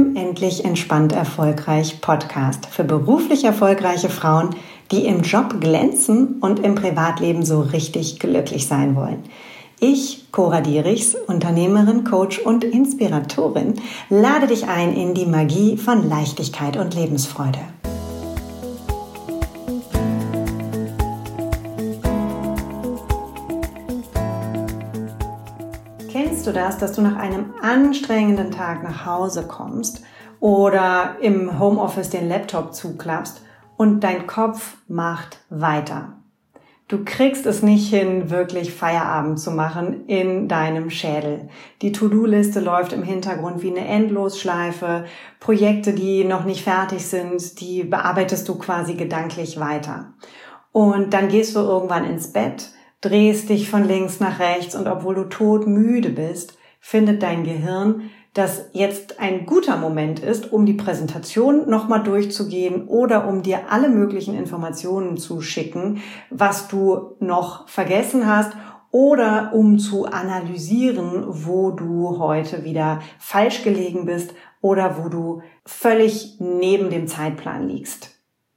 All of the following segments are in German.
deinem Endlich Entspannt Erfolgreich Podcast für beruflich erfolgreiche Frauen, die im Job glänzen und im Privatleben so richtig glücklich sein wollen. Ich, Cora Dierichs, Unternehmerin, Coach und Inspiratorin, lade dich ein in die Magie von Leichtigkeit und Lebensfreude. Kennst du das, dass du nach einem anstrengenden Tag nach Hause kommst oder im Homeoffice den Laptop zuklappst und dein Kopf macht weiter? Du kriegst es nicht hin, wirklich Feierabend zu machen in deinem Schädel. Die To-Do-Liste läuft im Hintergrund wie eine Endlosschleife. Projekte, die noch nicht fertig sind, die bearbeitest du quasi gedanklich weiter. Und dann gehst du irgendwann ins Bett, drehst dich von links nach rechts und obwohl du todmüde bist, findet dein Gehirn, dass jetzt ein guter Moment ist, um die Präsentation nochmal durchzugehen oder um dir alle möglichen Informationen zu schicken, was du noch vergessen hast oder um zu analysieren, wo du heute wieder falsch gelegen bist oder wo du völlig neben dem Zeitplan liegst.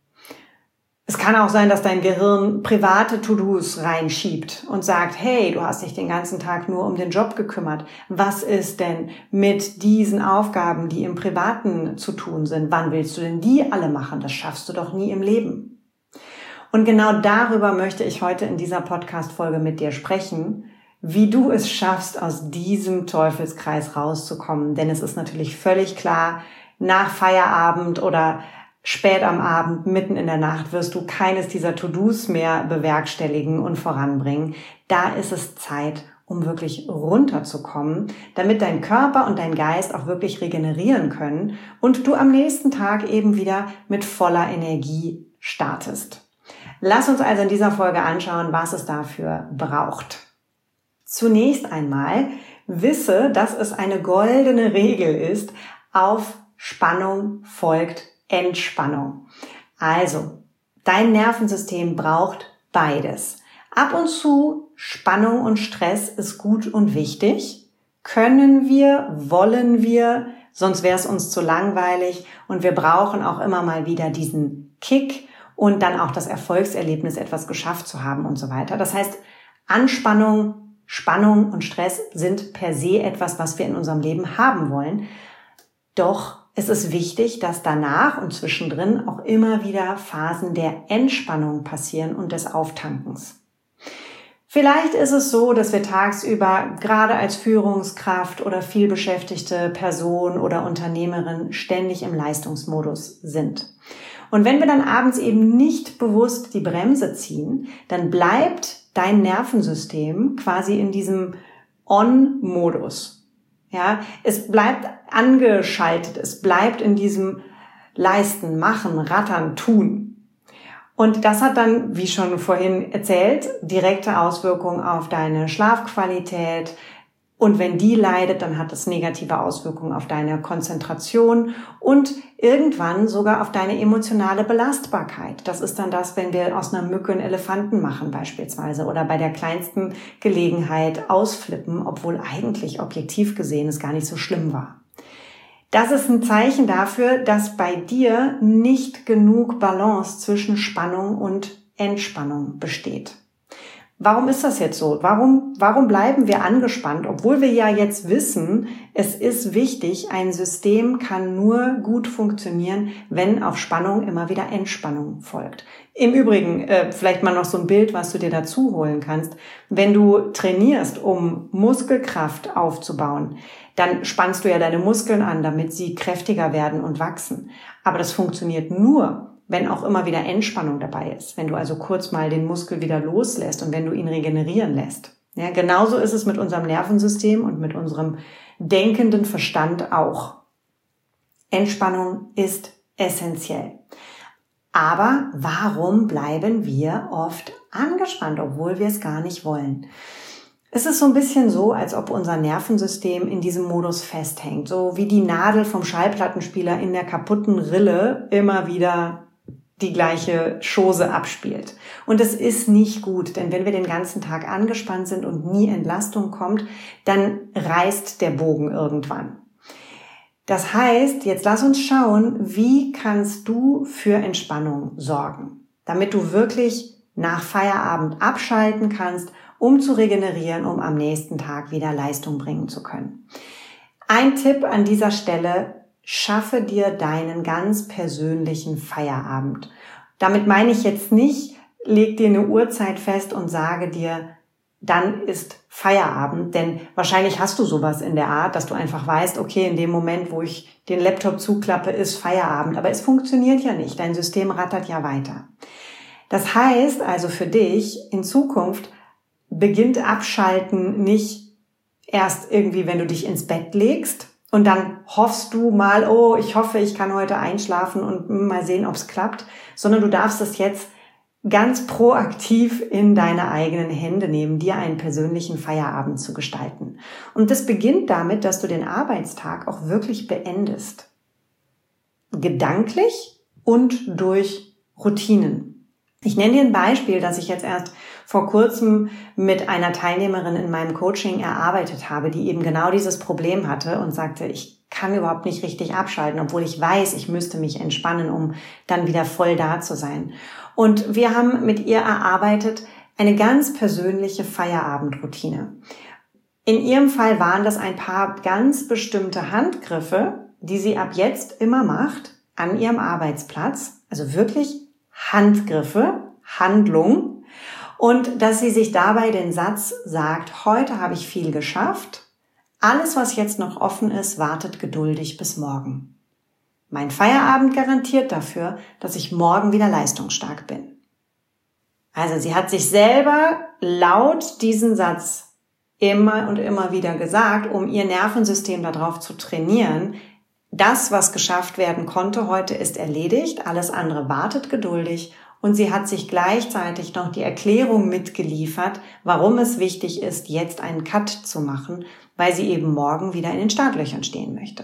Es kann auch sein, dass dein Gehirn private To-Dos reinschiebt und sagt, hey, du hast dich den ganzen Tag nur um den Job gekümmert. Was ist denn mit diesen Aufgaben, die im Privaten zu tun sind? Wann willst du denn die alle machen? Das schaffst du doch nie im Leben. Und genau darüber möchte ich heute in dieser Podcast-Folge mit dir sprechen, wie du es schaffst, aus diesem Teufelskreis rauszukommen. Denn es ist natürlich völlig klar, nach Feierabend oder spät am Abend, mitten in der Nacht wirst du keines dieser To-Dos mehr bewerkstelligen und voranbringen. Da ist es Zeit, um wirklich runterzukommen, damit dein Körper und dein Geist auch wirklich regenerieren können und du am nächsten Tag eben wieder mit voller Energie startest. Lass uns also in dieser Folge anschauen, was es dafür braucht. Zunächst einmal wisse, dass es eine goldene Regel ist, auf Spannung folgt Entspannung. Also, dein Nervensystem braucht beides. Ab und zu Spannung und Stress ist gut und wichtig. Können wir, wollen wir, sonst wäre es uns zu langweilig. Und wir brauchen auch immer mal wieder diesen Kick und dann auch das Erfolgserlebnis, etwas geschafft zu haben und so weiter. Das heißt, Anspannung, Spannung und Stress sind per se etwas, was wir in unserem Leben haben wollen. Doch es ist wichtig, dass danach und zwischendrin auch immer wieder Phasen der Entspannung passieren und des Auftankens. Vielleicht ist es so, dass wir tagsüber gerade als Führungskraft oder vielbeschäftigte Person oder Unternehmerin ständig im Leistungsmodus sind. Und wenn wir dann abends eben nicht bewusst die Bremse ziehen, dann bleibt dein Nervensystem quasi in diesem On-Modus. Ja, es bleibt angeschaltet, es bleibt in diesem Leisten, Machen, Rattern, Tun. Und das hat dann, wie schon vorhin erzählt, direkte Auswirkungen auf deine Schlafqualität. Und wenn die leidet, dann hat es negative Auswirkungen auf deine Konzentration und irgendwann sogar auf deine emotionale Belastbarkeit. Das ist dann das, wenn wir aus einer Mücke einen Elefanten machen beispielsweise oder bei der kleinsten Gelegenheit ausflippen, obwohl eigentlich objektiv gesehen es gar nicht so schlimm war. Das ist ein Zeichen dafür, dass bei dir nicht genug Balance zwischen Spannung und Entspannung besteht. Warum ist das jetzt so? Warum bleiben wir angespannt, obwohl wir ja jetzt wissen, es ist wichtig, ein System kann nur gut funktionieren, wenn auf Spannung immer wieder Entspannung folgt. Im Übrigen, vielleicht mal noch so ein Bild, was du dir dazu holen kannst. Wenn du trainierst, um Muskelkraft aufzubauen, dann spannst du ja deine Muskeln an, damit sie kräftiger werden und wachsen. Aber das funktioniert nur, wenn auch immer wieder Entspannung dabei ist, wenn du also kurz mal den Muskel wieder loslässt und wenn du ihn regenerieren lässt. Ja, genauso ist es mit unserem Nervensystem und mit unserem denkenden Verstand auch. Entspannung ist essentiell. Aber warum bleiben wir oft angespannt, obwohl wir es gar nicht wollen? Es ist so ein bisschen so, als ob unser Nervensystem in diesem Modus festhängt, so wie die Nadel vom Schallplattenspieler in der kaputten Rille immer wieder die gleiche Chose abspielt. Und es ist nicht gut, denn wenn wir den ganzen Tag angespannt sind und nie Entlastung kommt, dann reißt der Bogen irgendwann. Das heißt, jetzt lass uns schauen, wie kannst du für Entspannung sorgen, damit du wirklich nach Feierabend abschalten kannst, um zu regenerieren, um am nächsten Tag wieder Leistung bringen zu können. Ein Tipp an dieser Stelle: schaffe dir deinen ganz persönlichen Feierabend. Damit meine ich jetzt nicht, leg dir eine Uhrzeit fest und sage dir, dann ist Feierabend, denn wahrscheinlich hast du sowas in der Art, dass du einfach weißt, okay, in dem Moment, wo ich den Laptop zuklappe, ist Feierabend. Aber es funktioniert ja nicht, dein System rattert ja weiter. Das heißt also für dich, in Zukunft beginnt Abschalten nicht erst irgendwie, wenn du dich ins Bett legst und dann hoffst du mal, oh, ich hoffe, ich kann heute einschlafen und mal sehen, ob es klappt, sondern du darfst es jetzt ganz proaktiv in deine eigenen Hände nehmen, dir einen persönlichen Feierabend zu gestalten. Und das beginnt damit, dass du den Arbeitstag auch wirklich beendest. Gedanklich und durch Routinen. Ich nenne dir ein Beispiel, das ich jetzt erst vor kurzem mit einer Teilnehmerin in meinem Coaching erarbeitet habe, die eben genau dieses Problem hatte und sagte, ich kann überhaupt nicht richtig abschalten, obwohl ich weiß, ich müsste mich entspannen, um dann wieder voll da zu sein. Und wir haben mit ihr erarbeitet eine ganz persönliche Feierabendroutine. In ihrem Fall waren das ein paar ganz bestimmte Handgriffe, die sie ab jetzt immer macht an ihrem Arbeitsplatz, also wirklich Handgriffe, Handlung, und dass sie sich dabei den Satz sagt, heute habe ich viel geschafft, alles, was jetzt noch offen ist, wartet geduldig bis morgen. Mein Feierabend garantiert dafür, dass ich morgen wieder leistungsstark bin. Also sie hat sich selber laut diesen Satz immer und immer wieder gesagt, um ihr Nervensystem darauf zu trainieren, das, was geschafft werden konnte, heute ist erledigt, alles andere wartet geduldig, und sie hat sich gleichzeitig noch die Erklärung mitgeliefert, warum es wichtig ist, jetzt einen Cut zu machen, weil sie eben morgen wieder in den Startlöchern stehen möchte.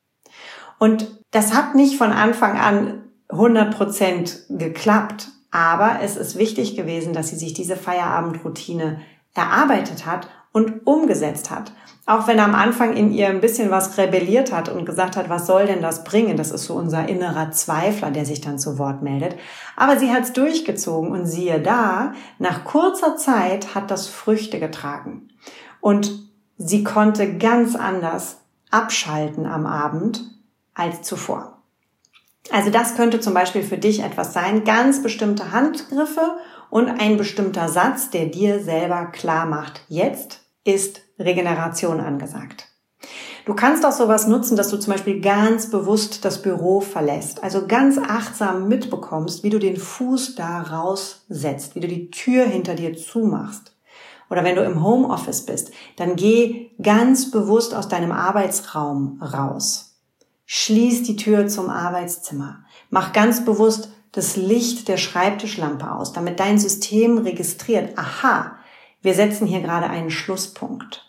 Und das hat nicht von Anfang an 100% geklappt, aber es ist wichtig gewesen, dass sie sich diese Feierabendroutine erarbeitet hat und umgesetzt hat. Auch wenn am Anfang in ihr ein bisschen was rebelliert hat und gesagt hat, was soll denn das bringen? Das ist so unser innerer Zweifler, der sich dann zu Wort meldet. Aber sie hat es durchgezogen und siehe da, nach kurzer Zeit hat das Früchte getragen. Und sie konnte ganz anders abschalten am Abend als zuvor. Also das könnte zum Beispiel für dich etwas sein, ganz bestimmte Handgriffe und ein bestimmter Satz, der dir selber klar macht, jetzt ist Regeneration angesagt. Du kannst auch sowas nutzen, dass du zum Beispiel ganz bewusst das Büro verlässt, also ganz achtsam mitbekommst, wie du den Fuß da raussetzt, wie du die Tür hinter dir zumachst. Oder wenn du im Homeoffice bist, dann geh ganz bewusst aus deinem Arbeitsraum raus. Schließ die Tür zum Arbeitszimmer. Mach ganz bewusst das Licht der Schreibtischlampe aus, damit dein System registriert, aha, wir setzen hier gerade einen Schlusspunkt.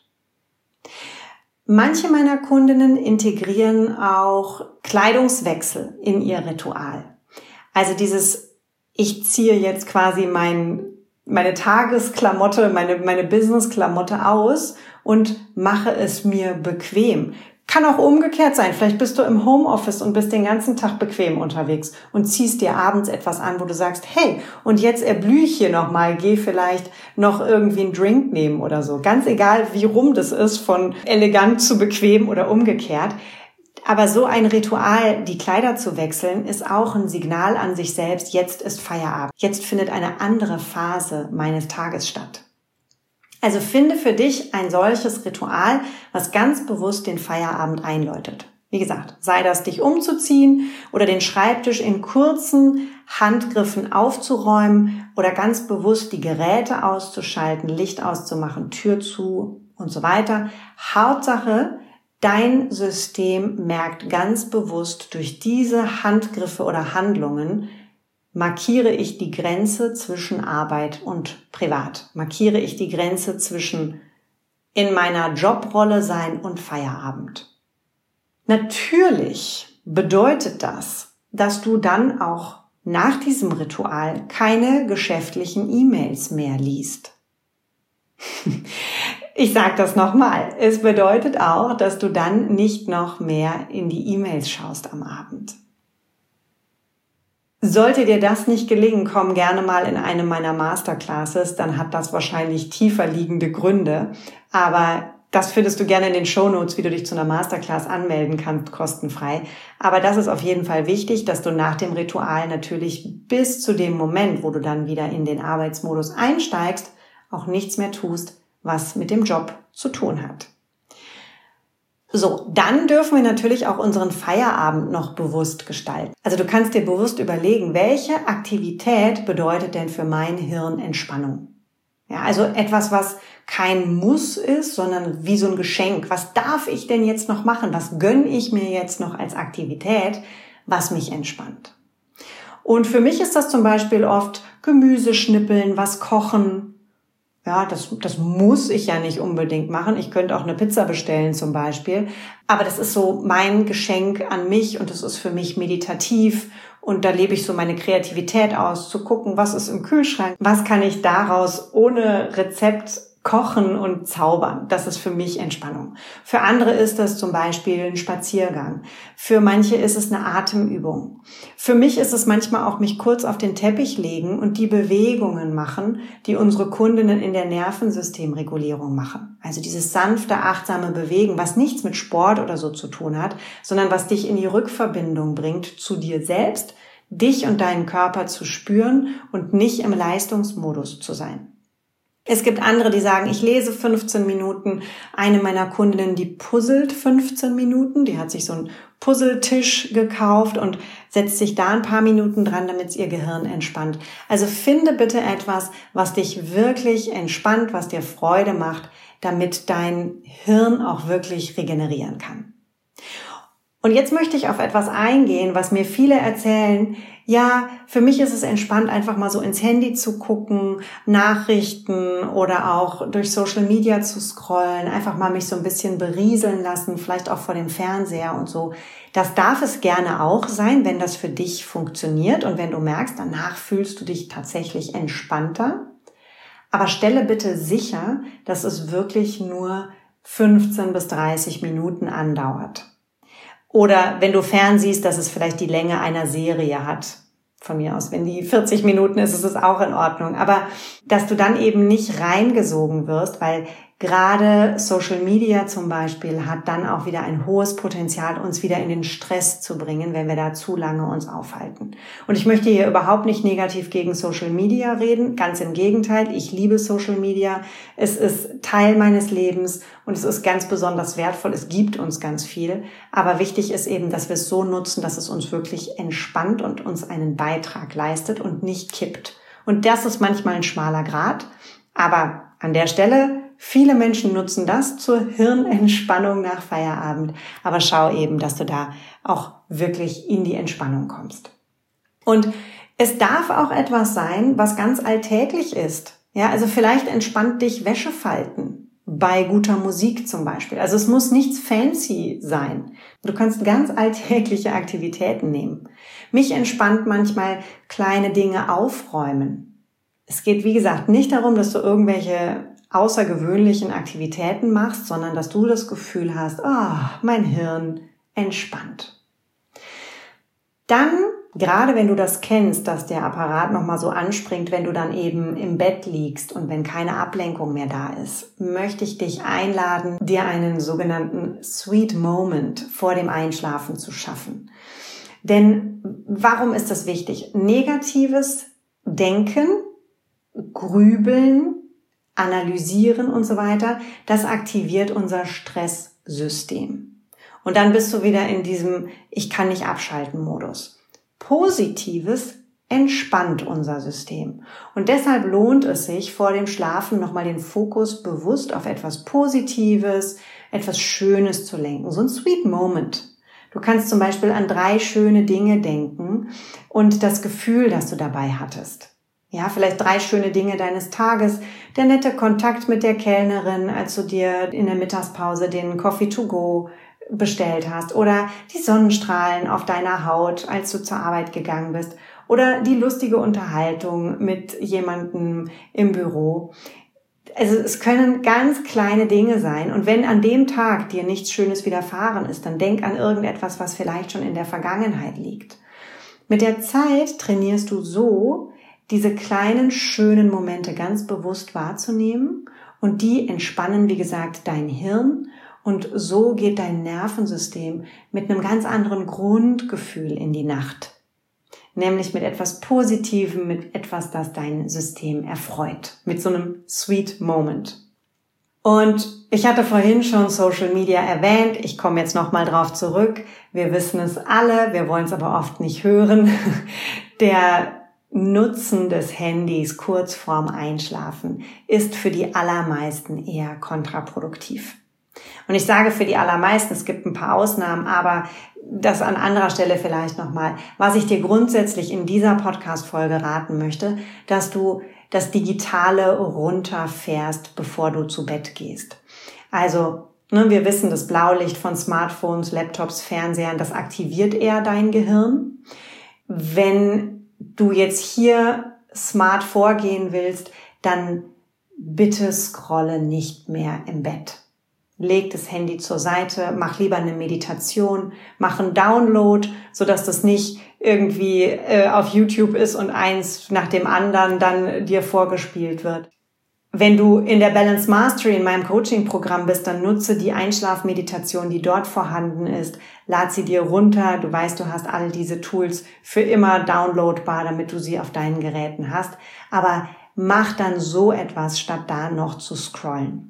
Manche meiner Kundinnen integrieren auch Kleidungswechsel in ihr Ritual. Also dieses, ich ziehe jetzt quasi meine Tagesklamotte, meine Business-Klamotte aus und mache es mir bequem. Kann auch umgekehrt sein. Vielleicht bist du im Homeoffice und bist den ganzen Tag bequem unterwegs und ziehst dir abends etwas an, wo du sagst, hey, und jetzt erblühe ich hier nochmal, geh vielleicht noch irgendwie einen Drink nehmen oder so. Ganz egal, wie rum das ist, von elegant zu bequem oder umgekehrt. Aber so ein Ritual, die Kleider zu wechseln, ist auch ein Signal an sich selbst, jetzt ist Feierabend. Jetzt findet eine andere Phase meines Tages statt. Also finde für dich ein solches Ritual, was ganz bewusst den Feierabend einläutet. Wie gesagt, sei das dich umzuziehen oder den Schreibtisch in kurzen Handgriffen aufzuräumen oder ganz bewusst die Geräte auszuschalten, Licht auszumachen, Tür zu und so weiter. Hauptsache, dein System merkt ganz bewusst durch diese Handgriffe oder Handlungen, markiere ich die Grenze zwischen Arbeit und Privat? Markiere ich die Grenze zwischen in meiner Jobrolle sein und Feierabend? Natürlich bedeutet das, dass du dann auch nach diesem Ritual keine geschäftlichen E-Mails mehr liest. Ich sage das nochmal. Es bedeutet auch, dass du dann nicht noch mehr in die E-Mails schaust am Abend. Sollte dir das nicht gelingen, komm gerne mal in eine meiner Masterclasses, dann hat das wahrscheinlich tiefer liegende Gründe. Aber das findest du gerne in den Shownotes, wie du dich zu einer Masterclass anmelden kannst, kostenfrei. Aber das ist auf jeden Fall wichtig, dass du nach dem Ritual natürlich bis zu dem Moment, wo du dann wieder in den Arbeitsmodus einsteigst, auch nichts mehr tust, was mit dem Job zu tun hat. So, dann dürfen wir natürlich auch unseren Feierabend noch bewusst gestalten. Also du kannst dir bewusst überlegen, welche Aktivität bedeutet denn für mein Hirn Entspannung? Ja, also etwas, was kein Muss ist, sondern wie so ein Geschenk. Was darf ich denn jetzt noch machen? Was gönne ich mir jetzt noch als Aktivität, was mich entspannt? Und für mich ist das zum Beispiel oft Gemüse schnippeln, was kochen. Ja, das muss ich ja nicht unbedingt machen. Ich könnte auch eine Pizza bestellen zum Beispiel. Aber das ist so mein Geschenk an mich und das ist für mich meditativ. Und da lebe ich so meine Kreativität aus, zu gucken, was ist im Kühlschrank, was kann ich daraus ohne Rezept kochen und zaubern. Das ist für mich Entspannung. Für andere ist das zum Beispiel ein Spaziergang. Für manche ist es eine Atemübung. Für mich ist es manchmal auch mich kurz auf den Teppich legen und die Bewegungen machen, die unsere Kundinnen in der Nervensystemregulierung machen. Also dieses sanfte, achtsame Bewegen, was nichts mit Sport oder so zu tun hat, sondern was dich in die Rückverbindung bringt zu dir selbst, dich und deinen Körper zu spüren und nicht im Leistungsmodus zu sein. Es gibt andere, die sagen, ich lese 15 Minuten. Eine meiner Kundinnen, die puzzelt 15 Minuten. Die hat sich so einen Puzzletisch gekauft und setzt sich da ein paar Minuten dran, damit es ihr Gehirn entspannt. Also finde bitte etwas, was dich wirklich entspannt, was dir Freude macht, damit dein Hirn auch wirklich regenerieren kann. Und jetzt möchte ich auf etwas eingehen, was mir viele erzählen. Ja, für mich ist es entspannt, einfach mal so ins Handy zu gucken, Nachrichten oder auch durch Social Media zu scrollen, einfach mal mich so ein bisschen berieseln lassen, vielleicht auch vor dem Fernseher und so. Das darf es gerne auch sein, wenn das für dich funktioniert und wenn du merkst, danach fühlst du dich tatsächlich entspannter. Aber stelle bitte sicher, dass es wirklich nur 15 bis 30 Minuten andauert. Oder wenn du fernsiehst, dass es vielleicht die Länge einer Serie hat. Von mir aus, wenn die 40 Minuten ist, ist es auch in Ordnung. Aber dass du dann eben nicht reingesogen wirst, weil gerade Social Media zum Beispiel hat dann auch wieder ein hohes Potenzial, uns wieder in den Stress zu bringen, wenn wir da zu lange uns aufhalten. Und ich möchte hier überhaupt nicht negativ gegen Social Media reden. Ganz im Gegenteil, ich liebe Social Media. Es ist Teil meines Lebens und es ist ganz besonders wertvoll. Es gibt uns ganz viel. Aber wichtig ist eben, dass wir es so nutzen, dass es uns wirklich entspannt und uns einen Beitrag leistet und nicht kippt. Und das ist manchmal ein schmaler Grat. Aber an der Stelle, viele Menschen nutzen das zur Hirnentspannung nach Feierabend. Aber schau eben, dass du da auch wirklich in die Entspannung kommst. Und es darf auch etwas sein, was ganz alltäglich ist. Ja, also vielleicht entspannt dich Wäsche falten. Bei guter Musik zum Beispiel. Also es muss nichts fancy sein. Du kannst ganz alltägliche Aktivitäten nehmen. Mich entspannt manchmal kleine Dinge aufräumen. Es geht, wie gesagt, nicht darum, dass du irgendwelche außergewöhnlichen Aktivitäten machst, sondern dass du das Gefühl hast, mein Hirn entspannt. Dann, gerade wenn du das kennst, dass der Apparat nochmal so anspringt, wenn du dann eben im Bett liegst und wenn keine Ablenkung mehr da ist, möchte ich dich einladen, dir einen sogenannten Sweet Moment vor dem Einschlafen zu schaffen. Denn warum ist das wichtig? Negatives Denken, Grübeln, Analysieren und so weiter, das aktiviert unser Stresssystem. Und dann bist du wieder in diesem Ich kann nicht abschalten Modus. Positives entspannt unser System. Und deshalb lohnt es sich, vor dem Schlafen nochmal den Fokus bewusst auf etwas Positives, etwas Schönes zu lenken. So ein Sweet Moment. Du kannst zum Beispiel an 3 schöne Dinge denken und das Gefühl, das du dabei hattest. Ja, vielleicht 3 schöne Dinge deines Tages. Der nette Kontakt mit der Kellnerin, als du dir in der Mittagspause den Coffee to go bestellt hast. Oder die Sonnenstrahlen auf deiner Haut, als du zur Arbeit gegangen bist. Oder die lustige Unterhaltung mit jemandem im Büro. Also es können ganz kleine Dinge sein. Und wenn an dem Tag dir nichts Schönes widerfahren ist, dann denk an irgendetwas, was vielleicht schon in der Vergangenheit liegt. Mit der Zeit trainierst du so, diese kleinen, schönen Momente ganz bewusst wahrzunehmen. Und die entspannen, wie gesagt, dein Hirn. Und so geht dein Nervensystem mit einem ganz anderen Grundgefühl in die Nacht. Nämlich mit etwas Positivem, mit etwas, das dein System erfreut. Mit so einem Sweet Moment. Und ich hatte vorhin schon Social Media erwähnt. Ich komme jetzt nochmal drauf zurück. Wir wissen es alle, wir wollen es aber oft nicht hören. Der Nutzen des Handys kurz vorm Einschlafen ist für die allermeisten eher kontraproduktiv. Und ich sage für die allermeisten, es gibt ein paar Ausnahmen, aber das an anderer Stelle vielleicht nochmal. Was ich dir grundsätzlich in dieser Podcast-Folge raten möchte, dass du das Digitale runterfährst, bevor du zu Bett gehst. Also, wir wissen, das Blaulicht von Smartphones, Laptops, Fernsehern, das aktiviert eher dein Gehirn. Wenn du jetzt hier smart vorgehen willst, dann bitte scrolle nicht mehr im Bett. Leg das Handy zur Seite, mach lieber eine Meditation, mach einen Download, sodass das nicht irgendwie auf YouTube ist und eins nach dem anderen dann dir vorgespielt wird. Wenn du in der Balance Mastery in meinem Coaching-Programm bist, dann nutze die Einschlafmeditation, die dort vorhanden ist. Lad sie dir runter. Du weißt, du hast all diese Tools für immer downloadbar, damit du sie auf deinen Geräten hast. Aber mach dann so etwas, statt da noch zu scrollen.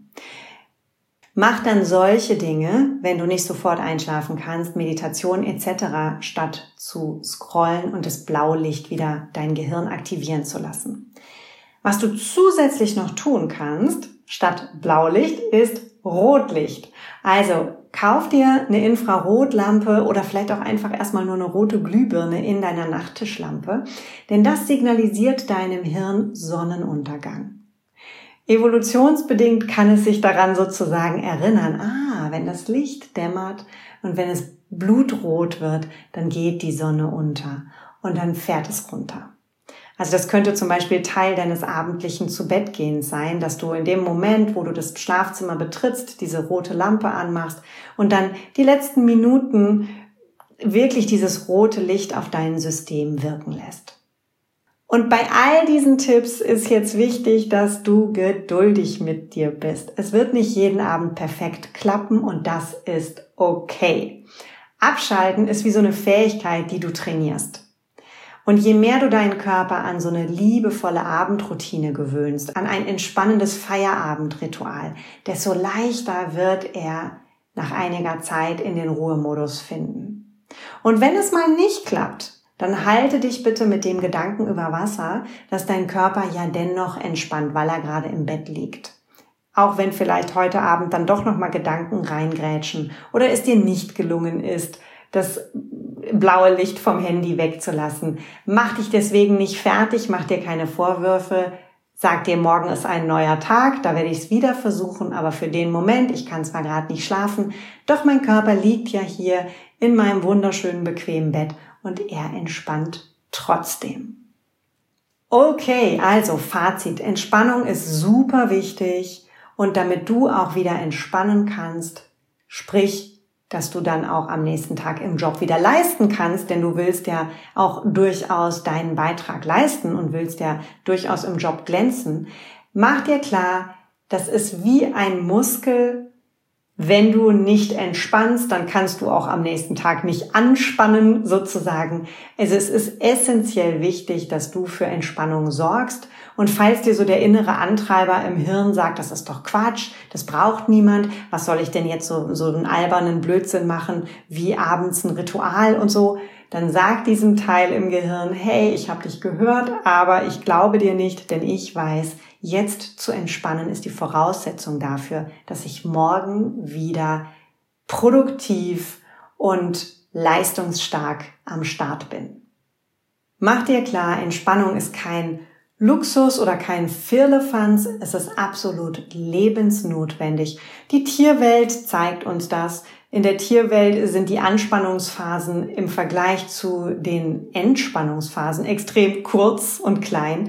Mach dann solche Dinge, wenn du nicht sofort einschlafen kannst, Meditation etc., statt zu scrollen und das Blaulicht wieder dein Gehirn aktivieren zu lassen. Was du zusätzlich noch tun kannst, statt Blaulicht, ist Rotlicht. Also kauf dir eine Infrarotlampe oder vielleicht auch einfach erstmal nur eine rote Glühbirne in deiner Nachttischlampe, denn das signalisiert deinem Hirn Sonnenuntergang. Evolutionsbedingt kann es sich daran sozusagen erinnern, wenn das Licht dämmert und wenn es blutrot wird, dann geht die Sonne unter und dann fährt es runter. Also das könnte zum Beispiel Teil deines abendlichen Zubettgehens sein, dass du in dem Moment, wo du das Schlafzimmer betrittst, diese rote Lampe anmachst und dann die letzten Minuten wirklich dieses rote Licht auf dein System wirken lässt. Und bei all diesen Tipps ist jetzt wichtig, dass du geduldig mit dir bist. Es wird nicht jeden Abend perfekt klappen und das ist okay. Abschalten ist wie so eine Fähigkeit, die du trainierst. Und je mehr du deinen Körper an so eine liebevolle Abendroutine gewöhnst, an ein entspannendes Feierabendritual, desto leichter wird er nach einiger Zeit in den Ruhemodus finden. Und wenn es mal nicht klappt, dann halte dich bitte mit dem Gedanken über Wasser, dass dein Körper ja dennoch entspannt, weil er gerade im Bett liegt. Auch wenn vielleicht heute Abend dann doch nochmal Gedanken reingrätschen oder es dir nicht gelungen ist, das blaue Licht vom Handy wegzulassen. Mach dich deswegen nicht fertig, mach dir keine Vorwürfe. Sag dir, morgen ist ein neuer Tag, da werde ich es wieder versuchen, aber für den Moment, ich kann zwar gerade nicht schlafen, doch mein Körper liegt ja hier in meinem wunderschönen, bequemen Bett und er entspannt trotzdem. Okay, also Fazit. Entspannung ist super wichtig und damit du auch wieder entspannen kannst, sprich, dass du dann auch am nächsten Tag im Job wieder leisten kannst, denn du willst ja auch durchaus deinen Beitrag leisten und willst ja durchaus im Job glänzen. Mach dir klar, das ist wie ein Muskel. Wenn du nicht entspannst, dann kannst du auch am nächsten Tag nicht anspannen, sozusagen. Also es ist essentiell wichtig, dass du für Entspannung sorgst. Und falls dir so der innere Antreiber im Hirn sagt, das ist doch Quatsch, das braucht niemand, was soll ich denn jetzt so einen albernen Blödsinn machen, wie abends ein Ritual und so, dann sag diesem Teil im Gehirn, hey, ich habe dich gehört, aber ich glaube dir nicht, denn ich weiß, jetzt zu entspannen ist die Voraussetzung dafür, dass ich morgen wieder produktiv und leistungsstark am Start bin. Mach dir klar, Entspannung ist kein Luxus oder kein Firlefanz, es ist absolut lebensnotwendig. Die Tierwelt zeigt uns das. In der Tierwelt sind die Anspannungsphasen im Vergleich zu den Entspannungsphasen extrem kurz und klein.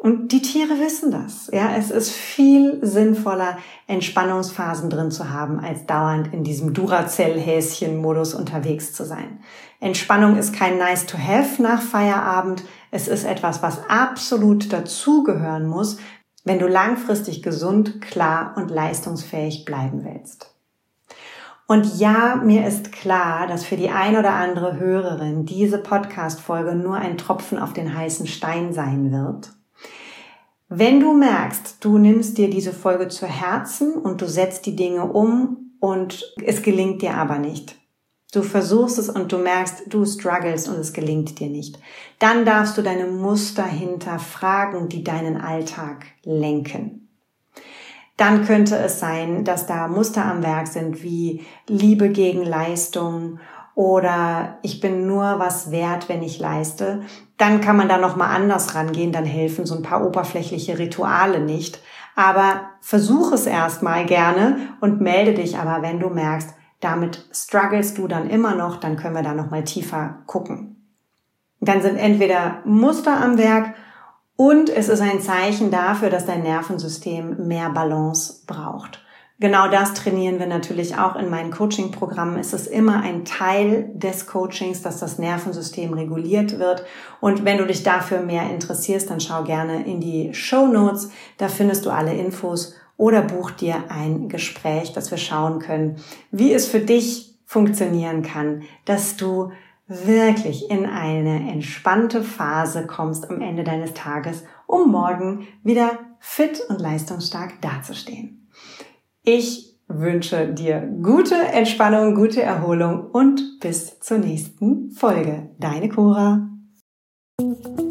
Und die Tiere wissen das. Ja, es ist viel sinnvoller, Entspannungsphasen drin zu haben, als dauernd in diesem Duracell-Häschen-Modus unterwegs zu sein. Entspannung ist kein nice to have nach Feierabend. Es ist etwas, was absolut dazugehören muss, wenn du langfristig gesund, klar und leistungsfähig bleiben willst. Und ja, mir ist klar, dass für die ein oder andere Hörerin diese Podcast-Folge nur ein Tropfen auf den heißen Stein sein wird. Wenn du merkst, du nimmst dir diese Folge zu Herzen und du setzt die Dinge um und es gelingt dir aber nicht. Du versuchst es und du merkst, du struggles und es gelingt dir nicht. Dann darfst du deine Muster hinterfragen, die deinen Alltag lenken. Dann könnte es sein, dass da Muster am Werk sind wie Liebe gegen Leistung oder ich bin nur was wert, wenn ich leiste. Dann kann man da nochmal anders rangehen, dann helfen so ein paar oberflächliche Rituale nicht. Aber versuch es erstmal gerne und melde dich aber, wenn du merkst, damit struggles du dann immer noch, dann können wir da nochmal tiefer gucken. Dann sind entweder Muster am Werk und es ist ein Zeichen dafür, dass dein Nervensystem mehr Balance braucht. Genau das trainieren wir natürlich auch in meinen Coaching-Programmen. Es ist immer ein Teil des Coachings, dass das Nervensystem reguliert wird. Und wenn du dich dafür mehr interessierst, dann schau gerne in die Shownotes. Da findest du alle Infos oder buch dir ein Gespräch, dass wir schauen können, wie es für dich funktionieren kann, dass du wirklich in eine entspannte Phase kommst am Ende deines Tages, um morgen wieder fit und leistungsstark dazustehen. Ich wünsche dir gute Entspannung, gute Erholung und bis zur nächsten Folge. Deine Cora.